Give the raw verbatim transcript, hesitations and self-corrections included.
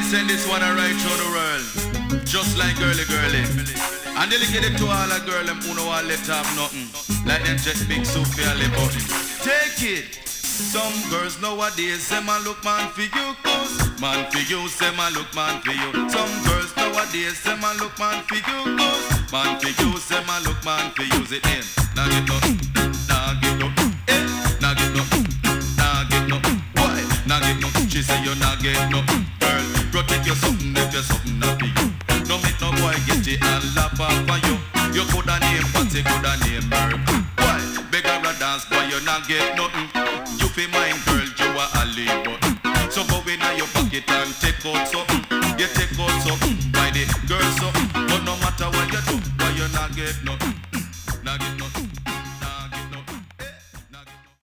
send this one right through the world, just like girly girly. And dedicate it to all the girl them who no want let have nothing, like them jet big Sophia Le button. Take it. Some girls nowadays say man look man for you, cause man for you, say man look man for you. Some girls nowadays say man look man for you, cause man for you, say man look man for you. It in, now get no, now get no, eh, now get no, now get no, why? Now get no, she say you now get no. Girl, protect your something if you're something not for you. Don't make no boy get it and laugh off on you. You coulda name Patsy, coulda name her. Why? Beggar a dance, boy you not get nothing. You feel mine, girl, you are a lead button. So go in your pocket and take out something. You take out something by the girl something. But no matter what you do, boy you not get nothing.